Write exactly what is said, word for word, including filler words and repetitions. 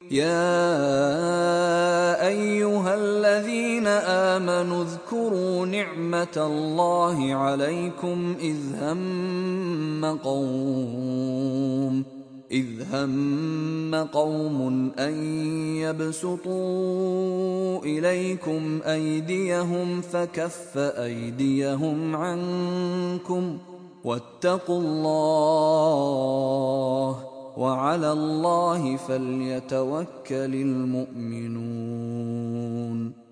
يا أيها الذين آمنوا اذكروا نعمة الله عليكم إذ هم قوم إذ هم قوم أن يبسطوا إليكم أيديهم فكف أيديهم عنكم واتقوا الله وعلى الله فليتوكل المؤمنون.